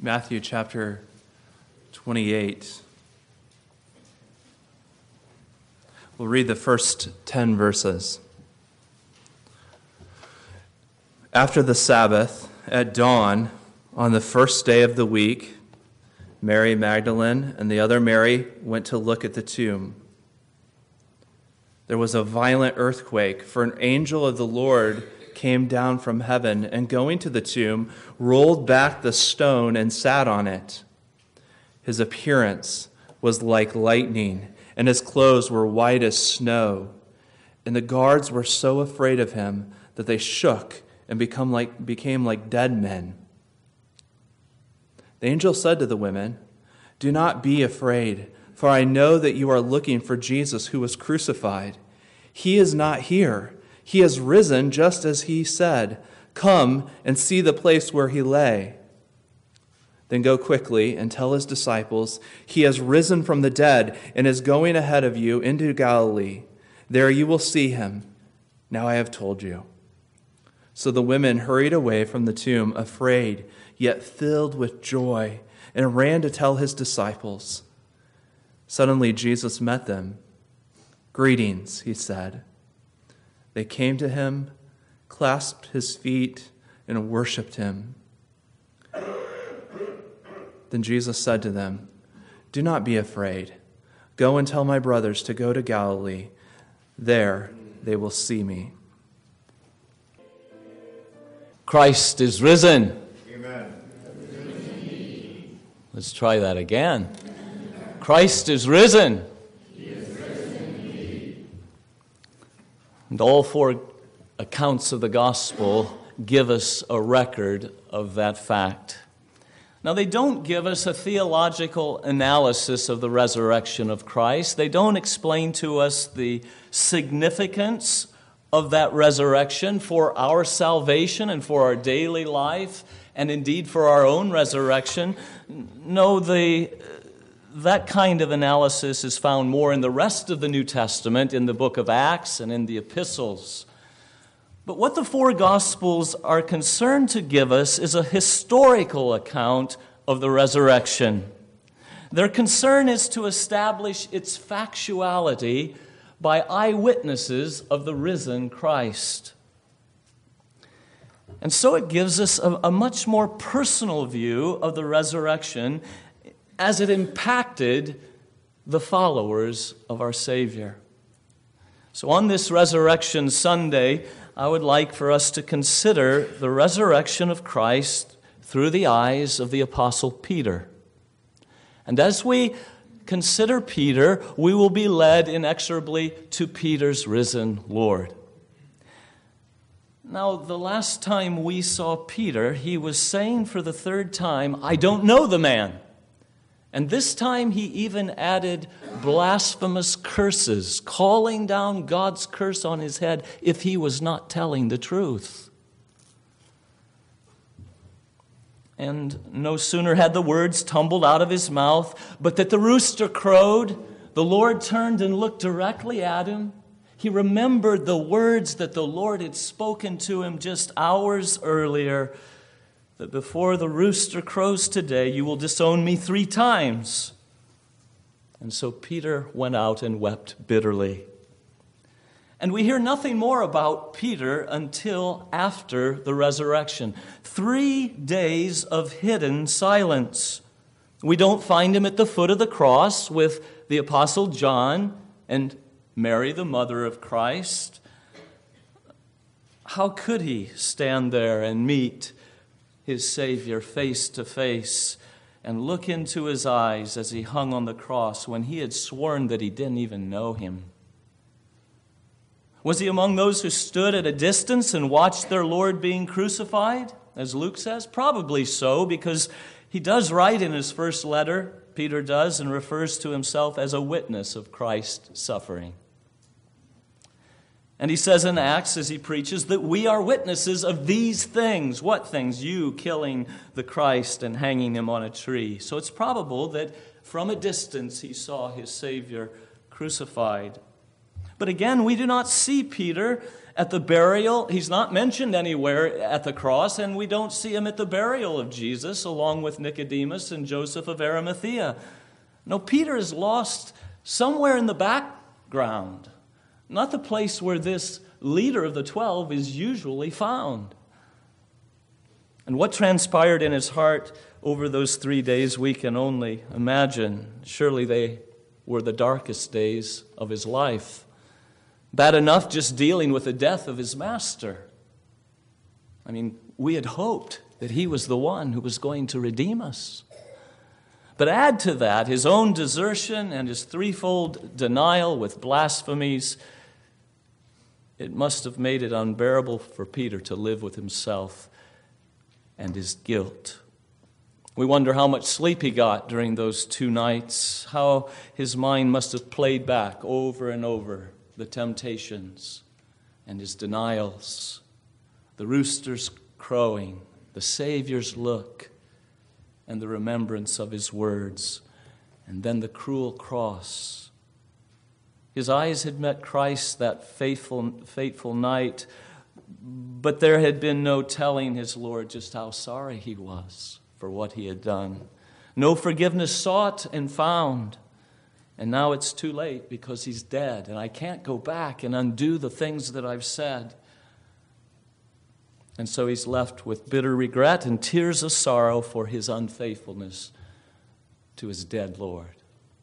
Matthew chapter 28. We'll read the first 10 verses. After the Sabbath, at dawn, on the first day of the week, Mary Magdalene and the other Mary went to look at the tomb. There was a violent earthquake, for an angel of the Lord came down from heaven and, going to the tomb, rolled back the stone and sat on it. His appearance was like lightning, and his clothes were white as snow. And the guards were so afraid of him that they shook and became like dead men. The angel said to the women, "Do not be afraid, for I know that you are looking for Jesus who was crucified. He is not here. He has risen just as he said. Come and see the place where he lay. Then go quickly and tell his disciples, he has risen from the dead and is going ahead of you into Galilee. There you will see him. Now I have told you." So the women hurried away from the tomb, afraid, yet filled with joy, and ran to tell his disciples. Suddenly Jesus met them. "Greetings," he said. They came to him, clasped his feet, and worshipped him. Then Jesus said to them, "Do not be afraid. Go and tell my brothers to go to Galilee. There they will see me." Christ is risen. Amen. Let's try that again. Christ is risen. He is risen indeed. And all four accounts of the gospel give us a record of that fact. Now, they don't give us a theological analysis of the resurrection of Christ. They don't explain to us the significance of that resurrection for our salvation and for our daily life, and indeed for our own resurrection. No, that kind of analysis is found more in the rest of the New Testament, in the book of Acts and in the epistles. But what the four Gospels are concerned to give us is a historical account of the resurrection. Their concern is to establish its factuality by eyewitnesses of the risen Christ. And so it gives us a much more personal view of the resurrection as it impacted the followers of our Savior. So on this Resurrection Sunday, I would like for us to consider the resurrection of Christ through the eyes of the Apostle Peter. And as we consider Peter, we will be led inexorably to Peter's risen Lord. Now, the last time we saw Peter, he was saying for the third time, "I don't know the man." And this time he even added blasphemous curses, calling down God's curse on his head if he was not telling the truth. And no sooner had the words tumbled out of his mouth, but that the rooster crowed, the Lord turned and looked directly at him. He remembered the words that the Lord had spoken to him just hours earlier, that before the rooster crows today, you will disown me 3 times. And so Peter went out and wept bitterly. And we hear nothing more about Peter until after the resurrection. 3 days of hidden silence. We don't find him at the foot of the cross with the Apostle John and Mary, the mother of Christ. How could he stand there and meet his Savior face to face and look into his eyes as he hung on the cross when he had sworn that he didn't even know him? Was he among those who stood at a distance and watched their Lord being crucified, as Luke says? Probably so, because he does write in his first letter, Peter does, and refers to himself as a witness of Christ's suffering. And he says in Acts, as he preaches, that we are witnesses of these things. What things? You killing the Christ and hanging him on a tree. So it's probable that from a distance he saw his Savior crucified. But again, we do not see Peter at the burial. He's not mentioned anywhere at the cross, and we don't see him at the burial of Jesus along with Nicodemus and Joseph of Arimathea. No, Peter is lost somewhere in the background, not the place where this leader of the 12 is usually found. And what transpired in his heart over those 3 days we can only imagine. Surely they were the darkest days of his life. Bad enough just dealing with the death of his master. I mean, we had hoped that he was the one who was going to redeem us. But add to that his own desertion and his threefold denial with blasphemies. It must have made it unbearable for Peter to live with himself and his guilt. We wonder how much sleep he got during those 2 nights, how his mind must have played back over and over the temptations and his denials, the roosters crowing, the Savior's look, and the remembrance of his words, and then the cruel cross. His eyes had met Christ that fateful night, but there had been no telling his Lord just how sorry he was for what he had done. No forgiveness sought and found. And now it's too late because he's dead, and I can't go back and undo the things that I've said. And so he's left with bitter regret and tears of sorrow for his unfaithfulness to his dead Lord.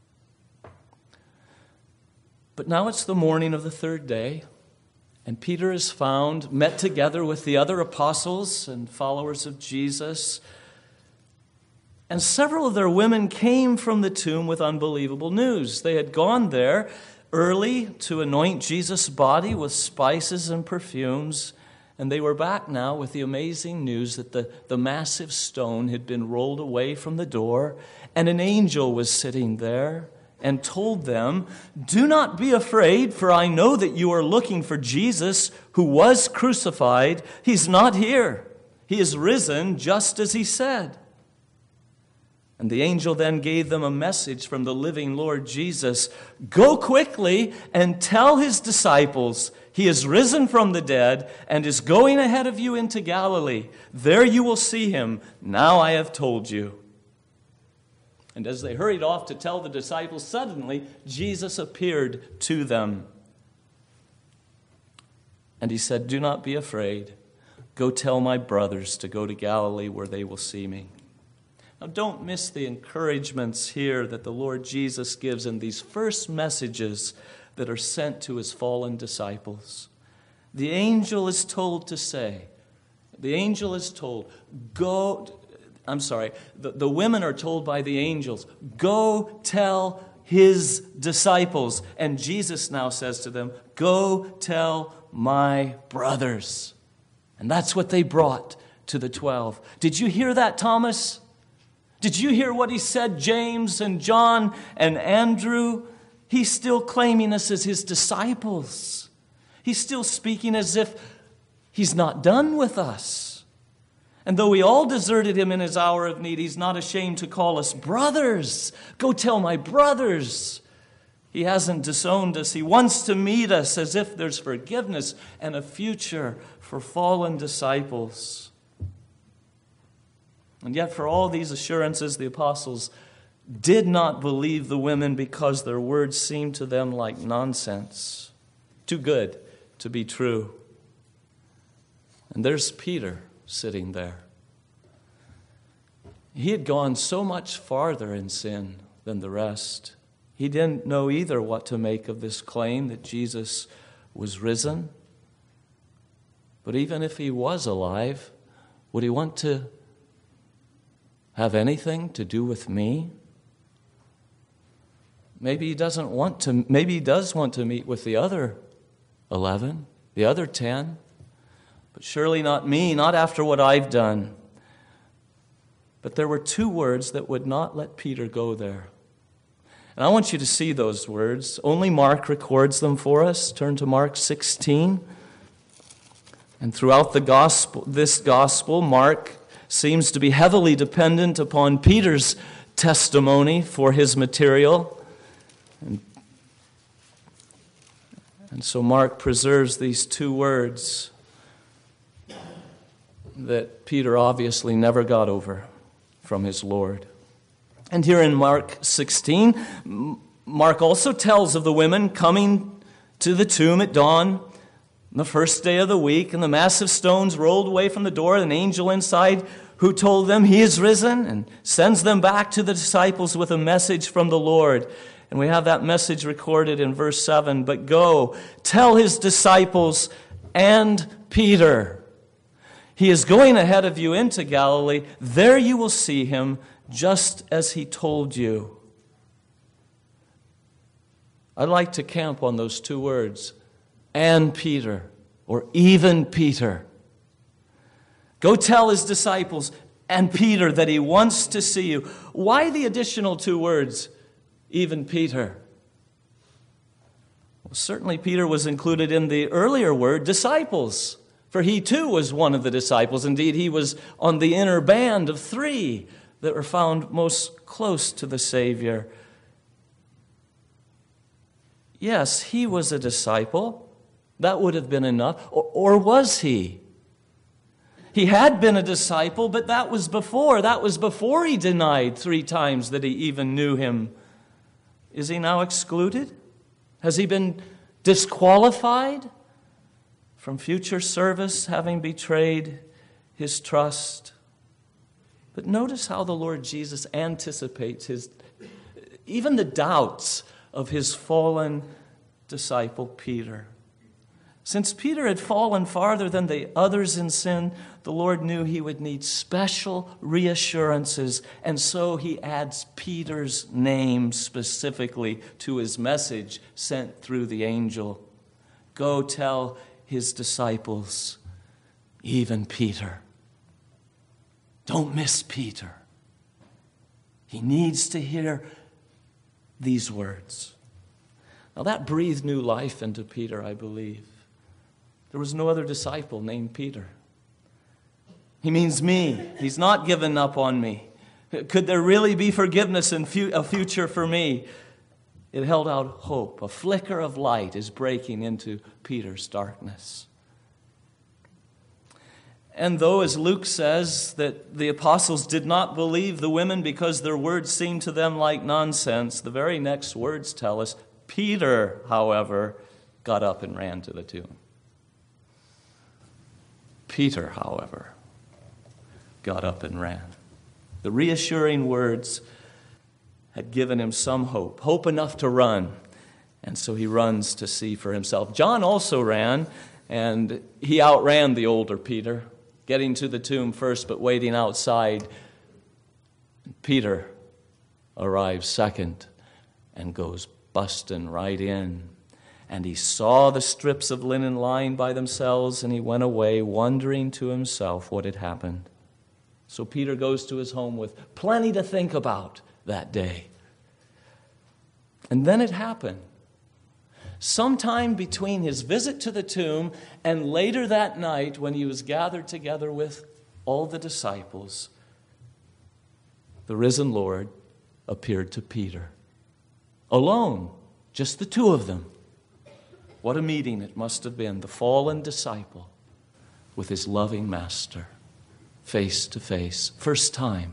But now it's the morning of the 3rd day, and Peter is found, met together with the other apostles and followers of Jesus. And several of their women came from the tomb with unbelievable news. They had gone there early to anoint Jesus' body with spices and perfumes, and they were back now with the amazing news that the massive stone had been rolled away from the door, and an angel was sitting there and told them, "Do not be afraid, for I know that you are looking for Jesus who was crucified. He's not here. He is risen just as he said." And the angel then gave them a message from the living Lord Jesus. "Go quickly and tell his disciples, he is risen from the dead and is going ahead of you into Galilee. There you will see him. Now I have told you." And as they hurried off to tell the disciples, suddenly Jesus appeared to them. And he said, "Do not be afraid. Go tell my brothers to go to Galilee where they will see me." Now, don't miss the encouragements here that the Lord Jesus gives in these first messages that are sent to his fallen disciples. The angel is told, the women are told by the angels, "Go tell his disciples." And Jesus now says to them, "Go tell my brothers." And that's what they brought to the 12. Did you hear that, Thomas? Did you hear what he said, James and John and Andrew? He's still claiming us as his disciples. He's still speaking as if he's not done with us. And though we all deserted him in his hour of need, he's not ashamed to call us brothers. Go tell my brothers. He hasn't disowned us. He wants to meet us as if there's forgiveness and a future for fallen disciples. And yet, for all these assurances, the apostles did not believe the women because their words seemed to them like nonsense, too good to be true. And there's Peter sitting there. He had gone so much farther in sin than the rest. He didn't know either what to make of this claim that Jesus was risen. But even if he was alive, would he want to have anything to do with me? Maybe he does want to meet with the other 11, the other 10, but surely not me, not after what I've done. But there were 2 words that would not let Peter go there. And I want you to see those words. Only Mark records them for us. Turn to Mark 16. And throughout this gospel, Mark seems to be heavily dependent upon Peter's testimony for his material. And so Mark preserves these two words that Peter obviously never got over from his Lord. And here in Mark 16, Mark also tells of the women coming to the tomb at dawn, the first day of the week, and the massive stones rolled away from the door, an angel inside who told them he is risen, and sends them back to the disciples with a message from the Lord. And we have that message recorded in verse 7. But go, tell his disciples and Peter, he is going ahead of you into Galilee. There you will see him, just as he told you. I'd like to camp on those two words, and Peter, or even Peter. Go tell his disciples and Peter that he wants to see you. Why the additional two words, even Peter? Well, certainly Peter was included in the earlier word, disciples, for he too was one of the disciples. Indeed, he was on the inner band of three that were found most close to the Savior. Yes, he was a disciple. That would have been enough. Or was he? He had been a disciple, but that was before. That was before he denied 3 times that he even knew him. Is he now excluded? Has he been disqualified from future service, having betrayed his trust? But notice how the Lord Jesus anticipates even the doubts of his fallen disciple Peter. Since Peter had fallen farther than the others in sin, the Lord knew he would need special reassurances, and so he adds Peter's name specifically to his message sent through the angel. Go tell his disciples, even Peter. Don't miss Peter. He needs to hear these words. Now that breathed new life into Peter, I believe. There was no other disciple named Peter. He means me. He's not given up on me. Could there really be forgiveness and a future for me? It held out hope. A flicker of light is breaking into Peter's darkness. And though, as Luke says, that the apostles did not believe the women because their words seemed to them like nonsense, the very next words tell us, Peter, however, got up and ran to the tomb. Peter, however, got up and ran. The reassuring words had given him some hope enough to run. And so he runs to see for himself. John also ran, and he outran the older Peter, getting to the tomb first, but waiting outside. Peter arrives second and goes busting right in. And he saw the strips of linen lying by themselves, and he went away wondering to himself what had happened. So Peter goes to his home with plenty to think about that day. And then it happened. Sometime between his visit to the tomb and later that night when he was gathered together with all the disciples, the risen Lord appeared to Peter. Alone, just the two of them. What a meeting it must have been, the fallen disciple with his loving master, face to face. First time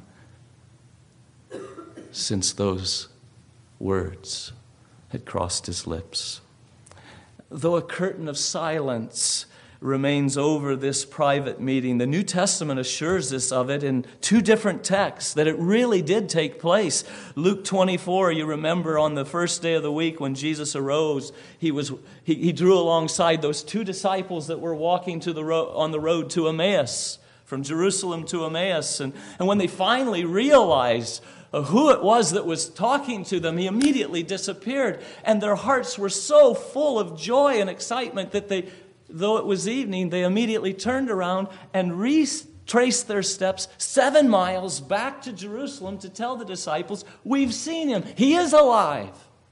since those words had crossed his lips. Though a curtain of silence remains over this private meeting, the New Testament assures us of it in 2 different texts, that it really did take place. Luke 24, you remember on the first day of the week when Jesus arose, he drew alongside those 2 disciples that were walking on the road to Emmaus, from Jerusalem to Emmaus. And when they finally realized who it was that was talking to them, he immediately disappeared. And their hearts were so full of joy and excitement that though it was evening, they immediately turned around and retraced their steps 7 miles back to Jerusalem to tell the disciples, we've seen him. He is alive.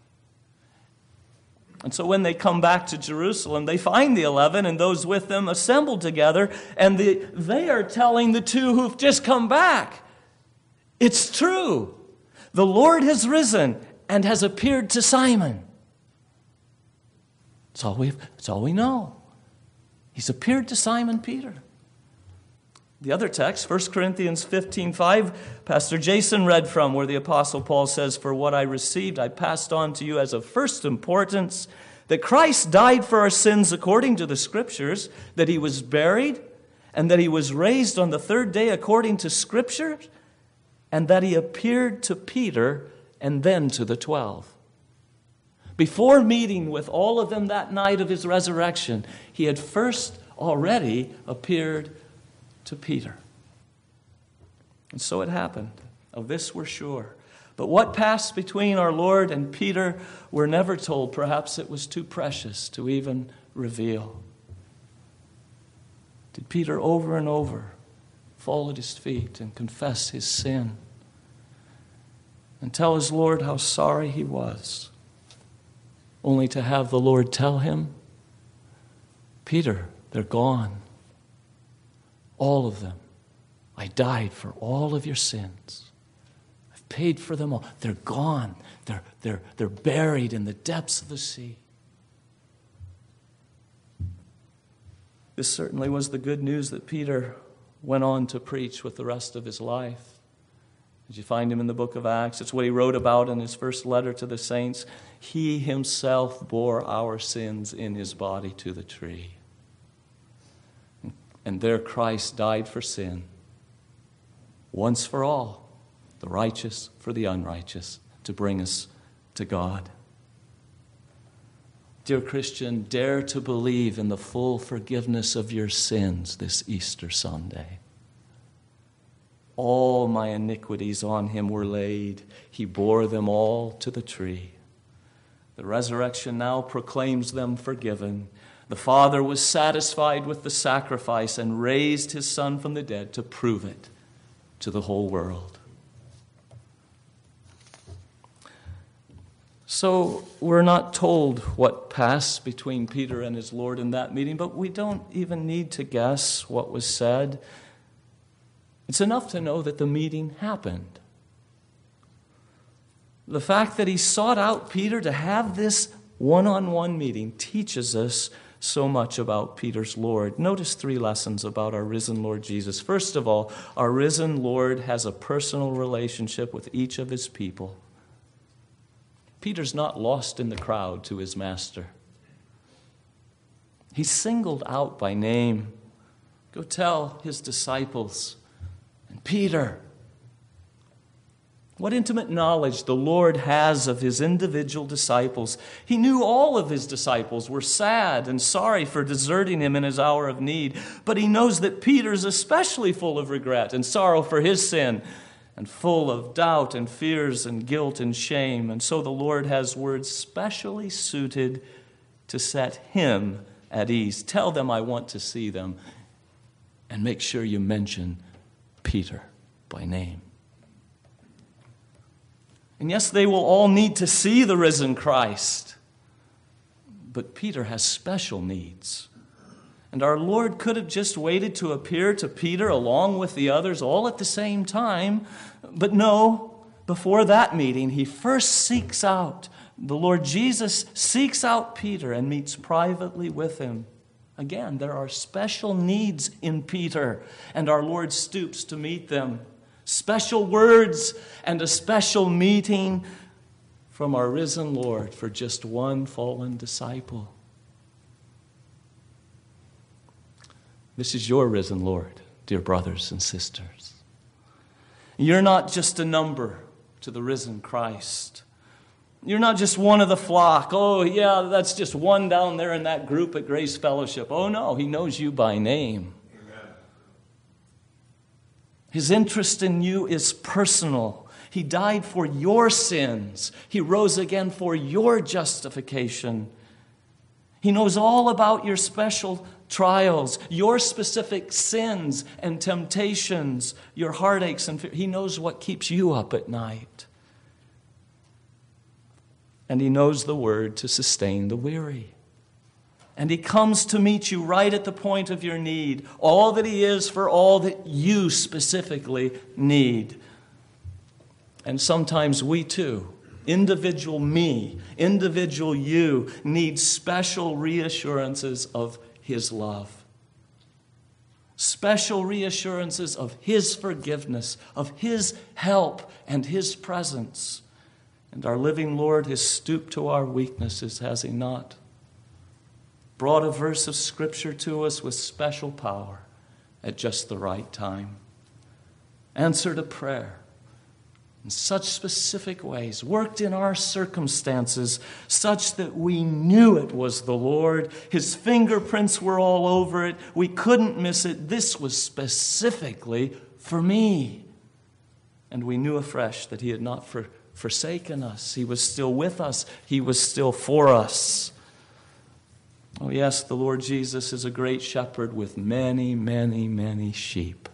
And so when they come back to Jerusalem, they find the 11 and those with them assembled together, and they are telling the 2 who've just come back, it's true. The Lord has risen and has appeared to Simon. That's all we know. He's appeared to Simon Peter. The other text, 1 Corinthians 15:5, Pastor Jason read from, where the Apostle Paul says, "For what I received, I passed on to you as of first importance, that Christ died for our sins according to the Scriptures, that he was buried, and that he was raised on the third day according to Scripture, and that he appeared to Peter and then to the 12. Before meeting with all of them that night of his resurrection, he had first already appeared to Peter. And so it happened. Of this we're sure. But what passed between our Lord and Peter, we're never told. Perhaps it was too precious to even reveal. Did Peter over and over fall at his feet and confess his sin and tell his Lord how sorry he was, only to have the Lord tell him, "Peter, they're gone. All of them. I died for all of your sins. I've paid for them all. They're gone. They're buried in the depths of the sea." This certainly was the good news that Peter went on to preach with the rest of his life. As you find him in the book of Acts, it's what he wrote about in his first letter to the saints. He himself bore our sins in his body to the tree. And there Christ died for sin, once for all, the righteous for the unrighteous, to bring us to God. Dear Christian, dare to believe in the full forgiveness of your sins this Easter Sunday. All my iniquities on him were laid. He bore them all to the tree. The resurrection now proclaims them forgiven. The Father was satisfied with the sacrifice and raised his Son from the dead to prove it to the whole world. So we're not told what passed between Peter and his Lord in that meeting, but we don't even need to guess what was said. It's enough to know that the meeting happened. The fact that he sought out Peter to have this one-on-one meeting teaches us so much about Peter's Lord. Notice 3 lessons about our risen Lord Jesus. First of all, our risen Lord has a personal relationship with each of his people. Peter's not lost in the crowd to his master. He's singled out by name. Go tell his disciples. And Peter, what intimate knowledge the Lord has of his individual disciples. He knew all of his disciples were sad and sorry for deserting him in his hour of need, but he knows that Peter's especially full of regret and sorrow for his sin, and full of doubt and fears and guilt and shame. And so the Lord has words specially suited to set him at ease. Tell them I want to see them, and make sure you mention Peter by name. And yes, they will all need to see the risen Christ. But Peter has special needs. And our Lord could have just waited to appear to Peter along with the others all at the same time. But no, before that meeting, he first seeks out, the Lord Jesus seeks out Peter and meets privately with him. Again, there are special needs in Peter, and our Lord stoops to meet them. Special words and a special meeting from our risen Lord for just one fallen disciple. This is your risen Lord, dear brothers and sisters. You're not just a number to the risen Christ. You're not just one of the flock. Oh, yeah, that's just one down there in that group at Grace Fellowship. Oh, no, he knows you by name. Amen. His interest in you is personal. He died for your sins. He rose again for your justification. He knows all about your special trials, your specific sins and temptations, your heartaches and fear. He knows what keeps you up at night. And he knows the word to sustain the weary. And he comes to meet you right at the point of your need, all that he is for all that you specifically need. And sometimes we too individual me, individual you, needs special reassurances of His love. Special reassurances of His forgiveness, of His help and His presence. And our living Lord has stooped to our weaknesses, has He not? Brought a verse of Scripture to us with special power at just the right time. Answered a prayer in such specific ways, worked in our circumstances such that we knew it was the Lord. His fingerprints were all over it. We couldn't miss it. This was specifically for me. And we knew afresh that He had not forsaken us. He was still with us. He was still for us. Oh yes, the Lord Jesus is a great shepherd with many, many, many sheep.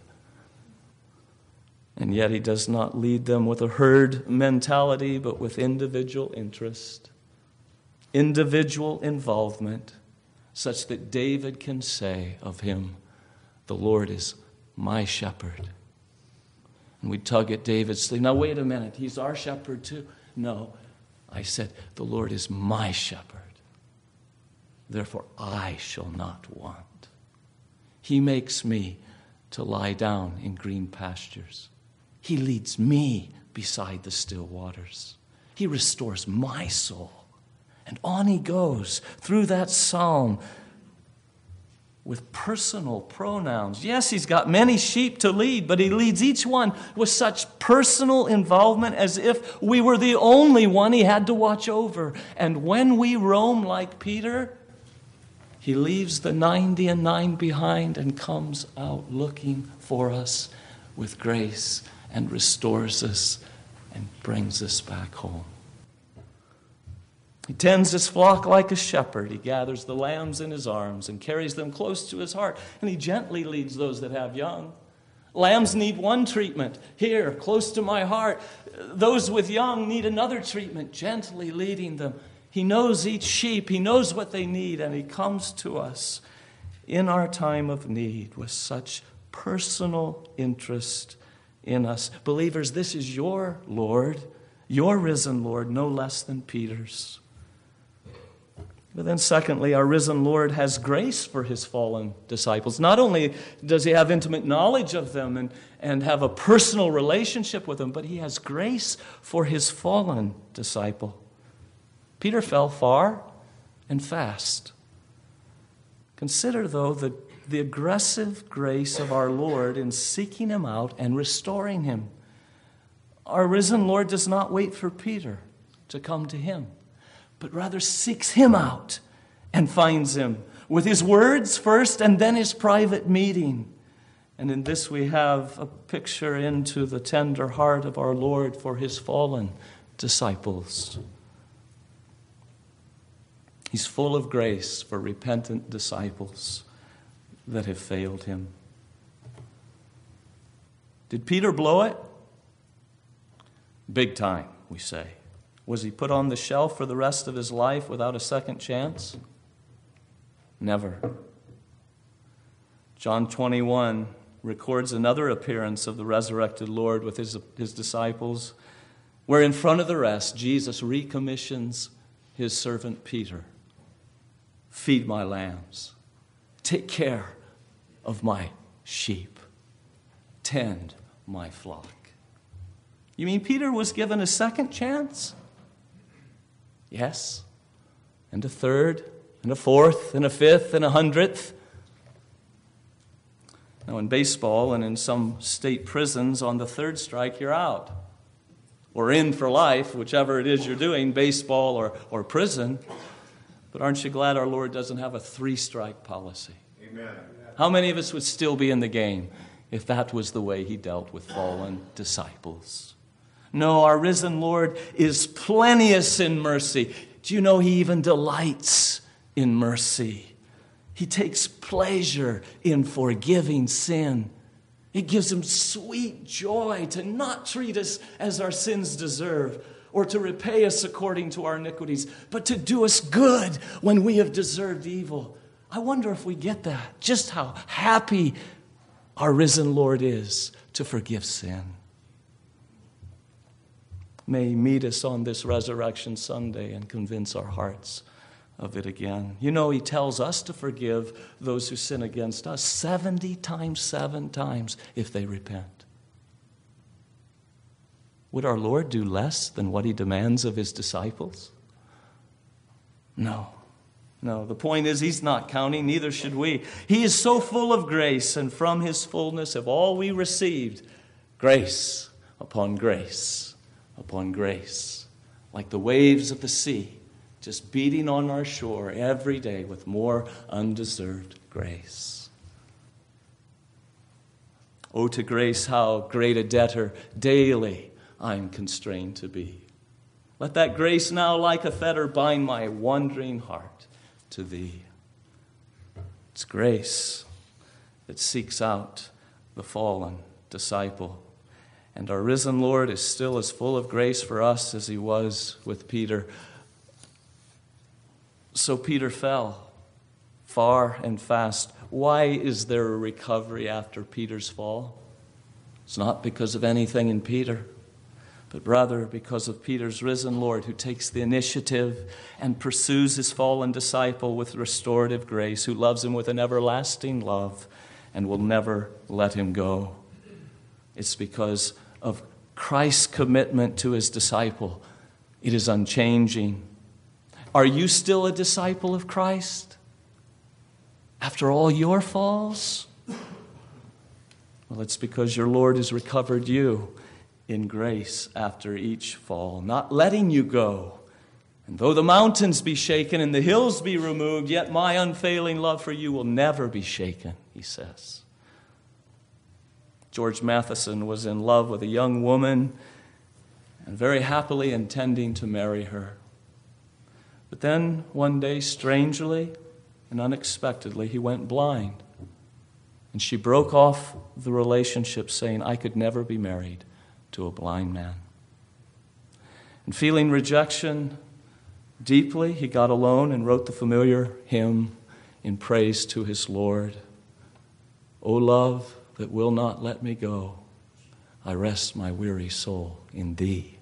And yet He does not lead them with a herd mentality, but with individual interest, individual involvement, such that David can say of Him, the Lord is my shepherd. And we tug at David's sleeve. Now wait a minute, He's our shepherd too? No, I said, the Lord is my shepherd. Therefore I shall not want. He makes me to lie down in green pastures. He leads me beside the still waters. He restores my soul. And on he goes through that psalm with personal pronouns. Yes, he's got many sheep to lead, but he leads each one with such personal involvement as if we were the only one he had to watch over. And when we roam like Peter, he leaves the 99 behind and comes out looking for us with grace and restores us and brings us back home. He tends his flock like a shepherd. He gathers the lambs in his arms and carries them close to his heart. And he gently leads those that have young. Lambs need one treatment, here, close to my heart. Those with young need another treatment, gently leading them. He knows each sheep. He knows what they need. And he comes to us in our time of need with such personal interest in us. Believers, this is your Lord, your risen Lord, no less than Peter's. But then secondly, our risen Lord has grace for his fallen disciples. Not only does he have intimate knowledge of them and have a personal relationship with them, but he has grace for his fallen disciple. Peter fell far and fast. Consider, though, the aggressive grace of our Lord in seeking him out and restoring him. Our risen Lord does not wait for Peter to come to him, but rather seeks him out and finds him with his words first and then his private meeting. And in this we have a picture into the tender heart of our Lord for his fallen disciples. He's full of grace for repentant disciples that have failed him. Did Peter blow it? Big time, we say. Was he put on the shelf for the rest of his life without a second chance? Never. John 21 records another appearance of the resurrected Lord with his disciples, where in front of the rest, Jesus recommissions his servant Peter. Feed my lambs. Take care of my sheep. Tend my flock. You mean Peter was given a second chance? Yes. And a third, and a fourth, and a fifth, and 100th. Now in baseball and in some state prisons, on the third strike, you're out. Or in for life, whichever it is you're doing, baseball or prison. But aren't you glad our Lord doesn't have a 3-strike policy? Amen. How many of us would still be in the game if that was the way he dealt with fallen disciples? No, our risen Lord is plenteous in mercy. Do you know he even delights in mercy? He takes pleasure in forgiving sin. It gives him sweet joy to not treat us as our sins deserve or to repay us according to our iniquities, but to do us good when we have deserved evil. I wonder if we get that, just how happy our risen Lord is to forgive sin. may meet us on this Resurrection Sunday and convince our hearts of it again. You know, he tells us to forgive those who sin against us 70 times, 7 times if they repent. Would our Lord do less than what he demands of his disciples? No. The point is he's not counting, neither should we. He is so full of grace, and from his fullness have all we received grace upon grace upon grace, like the waves of the sea, just beating on our shore every day with more undeserved grace. Oh, to grace, how great a debtor daily I'm constrained to be. Let that grace now like a fetter bind my wandering heart to thee. It's grace that seeks out the fallen disciple. And our risen Lord is still as full of grace for us as he was with Peter. So Peter fell far and fast. Why is there a recovery after Peter's fall? It's not because of anything in Peter, but rather because of Peter's risen Lord, who takes the initiative and pursues his fallen disciple with restorative grace, who loves him with an everlasting love and will never let him go. It's because of Christ's commitment to his disciple. It is unchanging. Are you still a disciple of Christ after all your falls? Well, it's because your Lord has recovered you in grace after each fall, not letting you go. And though the mountains be shaken and the hills be removed, yet my unfailing love for you will never be shaken, he says. George Matheson was in love with a young woman and very happily intending to marry her. But then one day, strangely and unexpectedly, he went blind. And she broke off the relationship, saying, I could never be married to a blind man. And feeling rejection deeply, he got alone and wrote the familiar hymn in praise to his Lord. O love that will not let me go, I rest my weary soul in thee.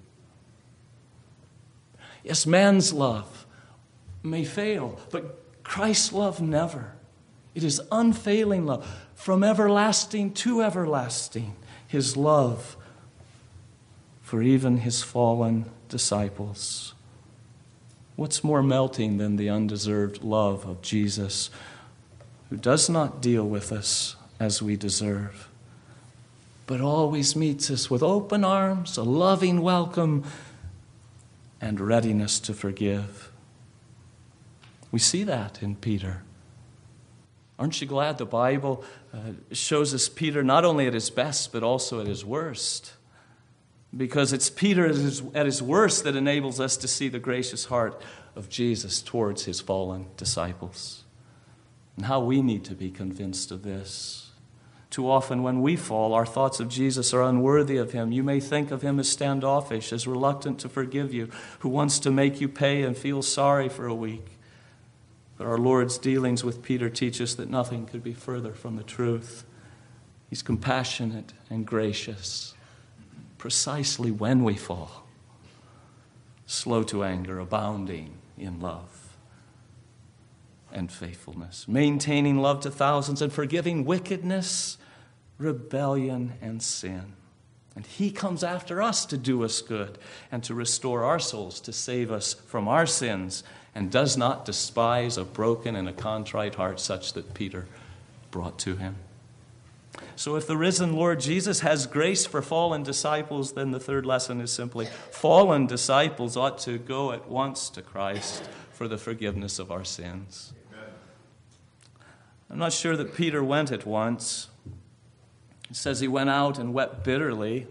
Yes, man's love may fail, but Christ's love never. It is unfailing love, from everlasting to everlasting, his love for even his fallen disciples. What's more melting than the undeserved love of Jesus, who does not deal with us as we deserve, but always meets us with open arms, a loving welcome, and readiness to forgive. We see that in Peter. Aren't you glad the Bible shows us Peter not only at his best, but also at his worst? Because it's Peter at his worst that enables us to see the gracious heart of Jesus towards his fallen disciples. And how we need to be convinced of this. Too often when we fall, our thoughts of Jesus are unworthy of him. You may think of him as standoffish, as reluctant to forgive you, who wants to make you pay and feel sorry for a week. But our Lord's dealings with Peter teach us that nothing could be further from the truth. He's compassionate and gracious, precisely when we fall, slow to anger, abounding in love and faithfulness, maintaining love to thousands and forgiving wickedness, rebellion, and sin. And he comes after us to do us good and to restore our souls, to save us from our sins, and does not despise a broken and a contrite heart such that Peter brought to him. So if the risen Lord Jesus has grace for fallen disciples, then the third lesson is simply fallen disciples ought to go at once to Christ for the forgiveness of our sins. I'm not sure that Peter went at once. It says he went out and wept bitterly.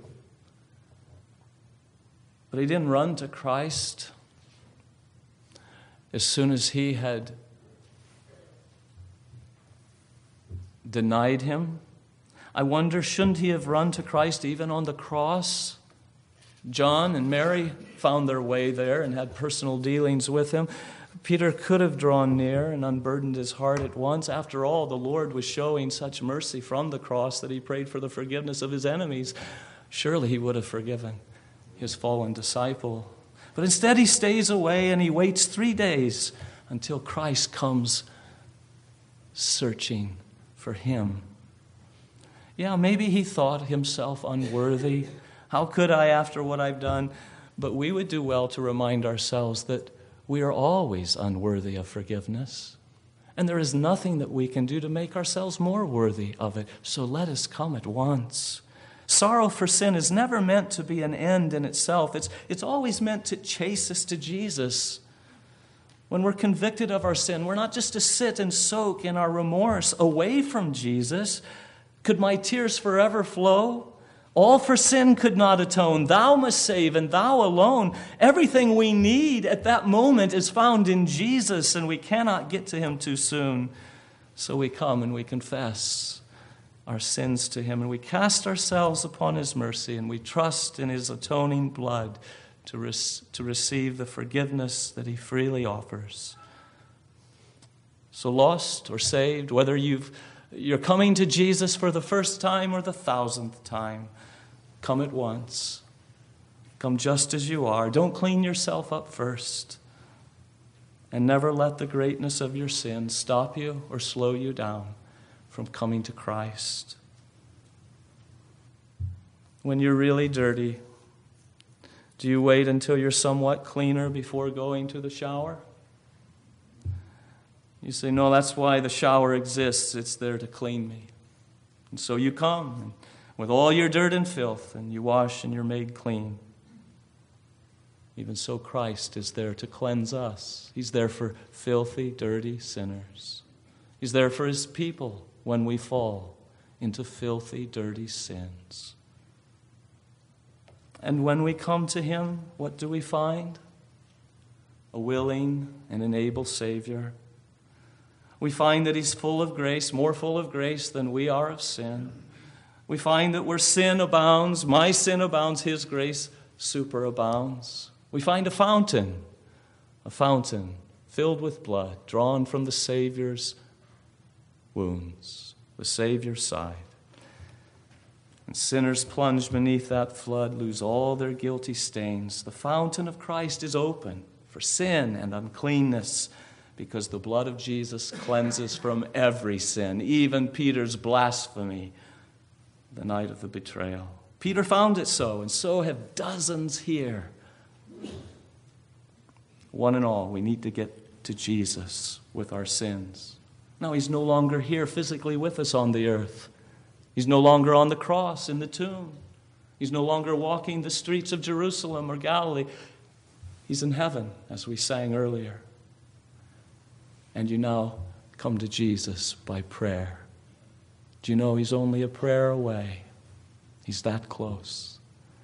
But he didn't run to Christ as soon as he had denied him. I wonder, shouldn't he have run to Christ even on the cross? John and Mary found their way there and had personal dealings with him. Peter could have drawn near and unburdened his heart at once. After all, the Lord was showing such mercy from the cross that he prayed for the forgiveness of his enemies. Surely he would have forgiven his fallen disciple. But instead he stays away and he waits 3 days until Christ comes searching for him. Yeah, maybe he thought himself unworthy. How could I after what I've done? But we would do well to remind ourselves that we are always unworthy of forgiveness. And there is nothing that we can do to make ourselves more worthy of it. So let us come at once. Sorrow for sin is never meant to be an end in itself. It's always meant to chase us to Jesus. When we're convicted of our sin, we're not just to sit and soak in our remorse away from Jesus. Could my tears forever flow? All for sin could not atone. Thou must save, and thou alone. Everything we need at that moment is found in Jesus, and we cannot get to him too soon. So we come and we confess our sins to him, and we cast ourselves upon his mercy, and we trust in his atoning blood to receive the forgiveness that he freely offers. So lost or saved, whether you're coming to Jesus for the first time or the 1,000th time, come at once. Come just as you are. Don't clean yourself up first. And never let the greatness of your sin stop you or slow you down from coming to Christ. When you're really dirty, do you wait until you're somewhat cleaner before going to the shower? You say, no, that's why the shower exists. It's there to clean me. And so you come with all your dirt and filth, and you wash and you're made clean. Even so, Christ is there to cleanse us. He's there for filthy, dirty sinners. He's there for his people when we fall into filthy, dirty sins. And when we come to him, what do we find? A willing and an able Savior. We find that he's full of grace, more full of grace than we are of sin. We find that where sin abounds, my sin abounds, his grace superabounds. We find a fountain filled with blood, drawn from the Savior's wounds, the Savior's side. And sinners plunged beneath that flood lose all their guilty stains. The fountain of Christ is open for sin and uncleanness, because the blood of Jesus cleanses from every sin, even Peter's blasphemy the night of the betrayal. Peter found it so, and so have dozens here. One and all, we need to get to Jesus with our sins. Now, he's no longer here physically with us on the earth. He's no longer on the cross in the tomb. He's no longer walking the streets of Jerusalem or Galilee. He's in heaven, as we sang earlier. And you now come to Jesus by prayer. Do you know he's only a prayer away? He's that close.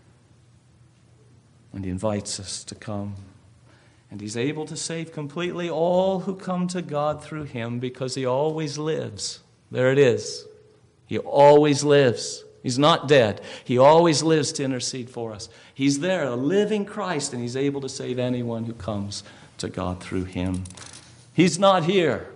And he invites us to come. And he's able to save completely all who come to God through him, because he always lives. There it is. He always lives. He's not dead. He always lives to intercede for us. He's there, a living Christ, and he's able to save anyone who comes to God through him. He's not here,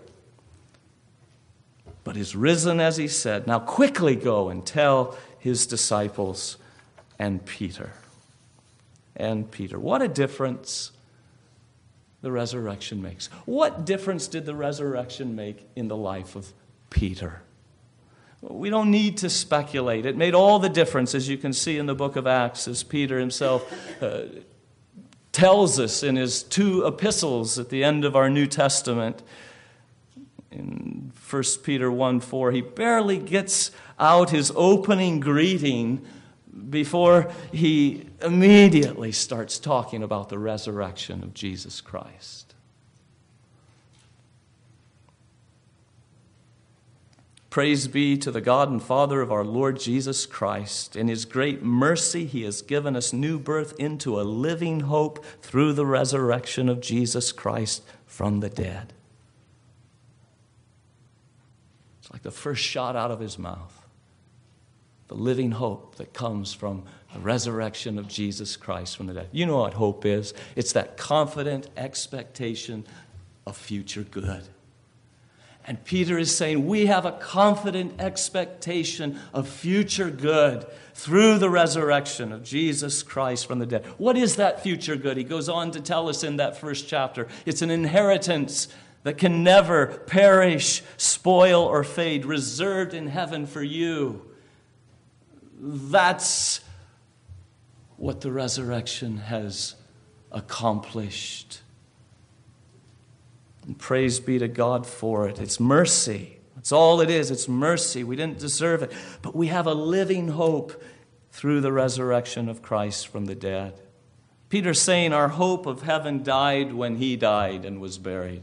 but is risen, as he said. Now quickly go and tell his disciples and Peter. And Peter. What a difference the resurrection makes. What difference did the resurrection make in the life of Peter? We don't need to speculate. It made all the difference, as you can see in the book of Acts, as Peter himself tells us in his 2 epistles at the end of our New Testament. In 1 Peter 1:4, he barely gets out his opening greeting before he immediately starts talking about the resurrection of Jesus Christ. Praise be to the God and Father of our Lord Jesus Christ. In his great mercy, he has given us new birth into a living hope through the resurrection of Jesus Christ from the dead. It's like the first shot out of his mouth. The living hope that comes from the resurrection of Jesus Christ from the dead. You know what hope is? It's that confident expectation of future good. And Peter is saying we have a confident expectation of future good through the resurrection of Jesus Christ from the dead. What is that future good? He goes on to tell us in that first chapter. It's an inheritance that can never perish, spoil, or fade, reserved in heaven for you. That's what the resurrection has accomplished. And praise be to God for it. It's mercy. That's all it is. It's mercy. We didn't deserve it. But we have a living hope through the resurrection of Christ from the dead. Peter's saying our hope of heaven died when he died and was buried.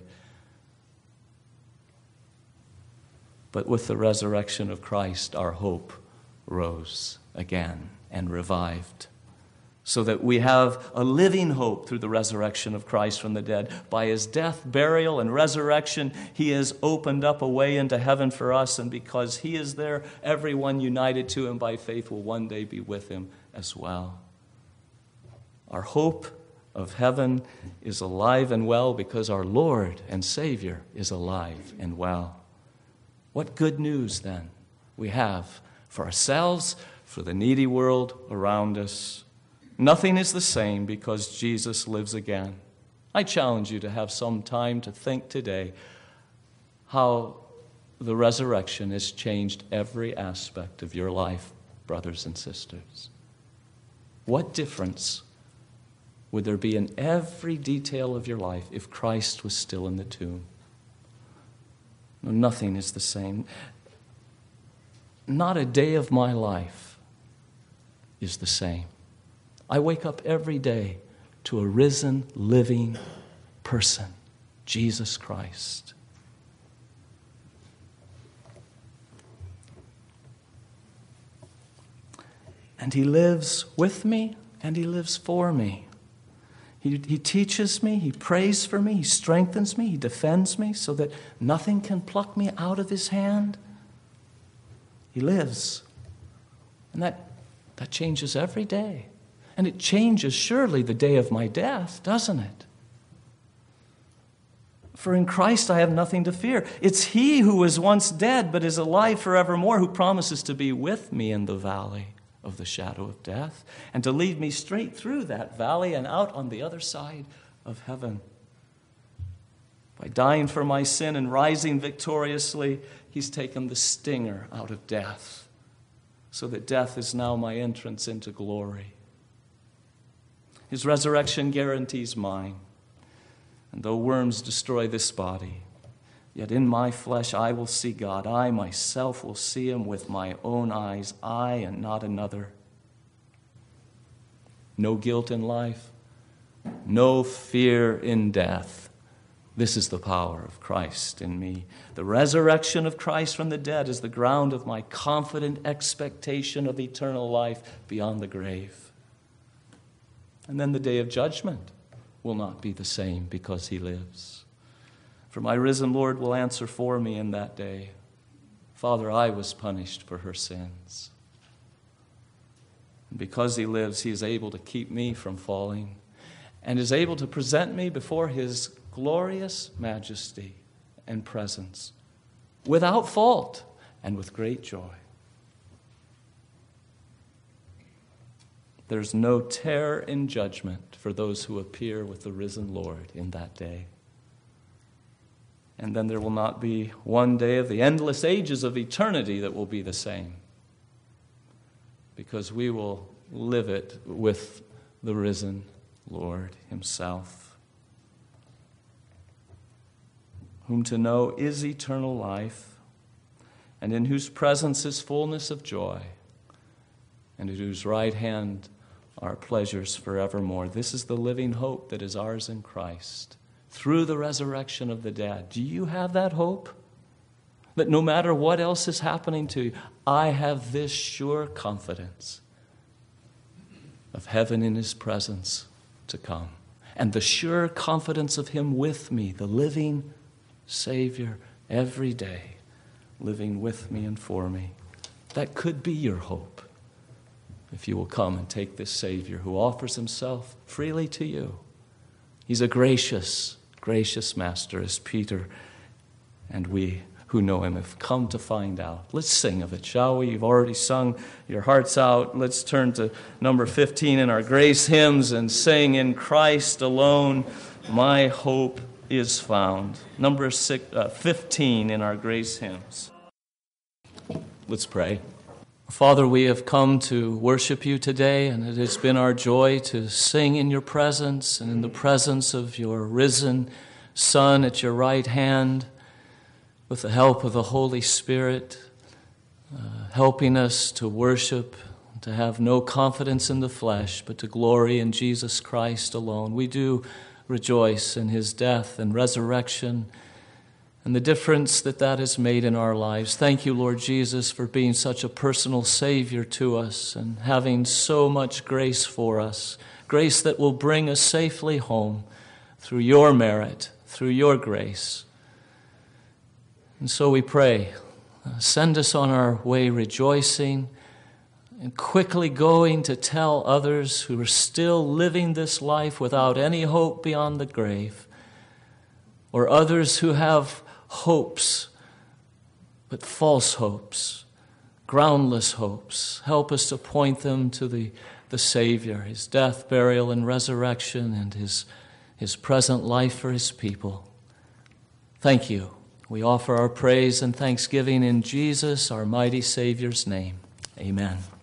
But with the resurrection of Christ, our hope rose again and revived, so that we have a living hope through the resurrection of Christ from the dead. By his death, burial, and resurrection, he has opened up a way into heaven for us, and because he is there, everyone united to him by faith will one day be with him as well. Our hope of heaven is alive and well because our Lord and Savior is alive and well. What good news, then, we have for ourselves, for the needy world around us. Nothing is the same because Jesus lives again. I challenge you to have some time to think today how the resurrection has changed every aspect of your life, brothers and sisters. What difference would there be in every detail of your life if Christ was still in the tomb? No, nothing is the same. Not a day of my life is the same. I wake up every day to a risen, living person, Jesus Christ. And he lives with me and he lives for me. He teaches me, he prays for me, he strengthens me, he defends me so that nothing can pluck me out of his hand. He lives. And that changes every day. And it changes surely the day of my death, doesn't it? For in Christ I have nothing to fear. It's he who was once dead but is alive forevermore, who promises to be with me in the valley of the shadow of death and to lead me straight through that valley and out on the other side of heaven. By dying for my sin and rising victoriously, he's taken the stinger out of death, so that death is now my entrance into glory. His resurrection guarantees mine. And though worms destroy this body, yet in my flesh I will see God. I myself will see him with my own eyes, I and not another. No guilt in life, no fear in death. This is the power of Christ in me. The resurrection of Christ from the dead is the ground of my confident expectation of eternal life beyond the grave. And then the day of judgment will not be the same because he lives. For my risen Lord will answer for me in that day, Father, I was punished for her sins. And because he lives, he is able to keep me from falling and is able to present me before his glorious majesty and presence without fault and with great joy. There's no terror in judgment for those who appear with the risen Lord in that day. And then there will not be one day of the endless ages of eternity that will be the same, because we will live it with the risen Lord himself, whom to know is eternal life, and in whose presence is fullness of joy, and at whose right hand are pleasures forevermore. This is the living hope that is ours in Christ, through the resurrection of the dead. Do you have that hope? That no matter what else is happening to you, I have this sure confidence of heaven in his presence to come, and the sure confidence of him with me, the living Savior, every day, living with me and for me. That could be your hope, if you will come and take this Savior who offers himself freely to you. He's a gracious, gracious master, as Peter and we who know him have come to find out. Let's sing of it, shall we? You've already sung your hearts out. Let's turn to number 15 in our grace hymns and sing, "In Christ alone my hope is found." Number 15 in our grace hymns. Let's pray. Father, we have come to worship you today, and it has been our joy to sing in your presence and in the presence of your risen Son at your right hand, with the help of the Holy Spirit, helping us to worship, to have no confidence in the flesh, but to glory in Jesus Christ alone. We do rejoice in his death and resurrection and the difference that that has made in our lives. Thank you, Lord Jesus, for being such a personal Savior to us and having so much grace for us, grace that will bring us safely home through your merit, through your grace. And so we pray, send us on our way rejoicing and quickly going to tell others who are still living this life without any hope beyond the grave, or others who have hopes, but false hopes, groundless hopes. Help us to point them to the Savior, his death, burial, and resurrection, and his present life for his people. Thank you. We offer our praise and thanksgiving in Jesus, our mighty Savior's name. Amen.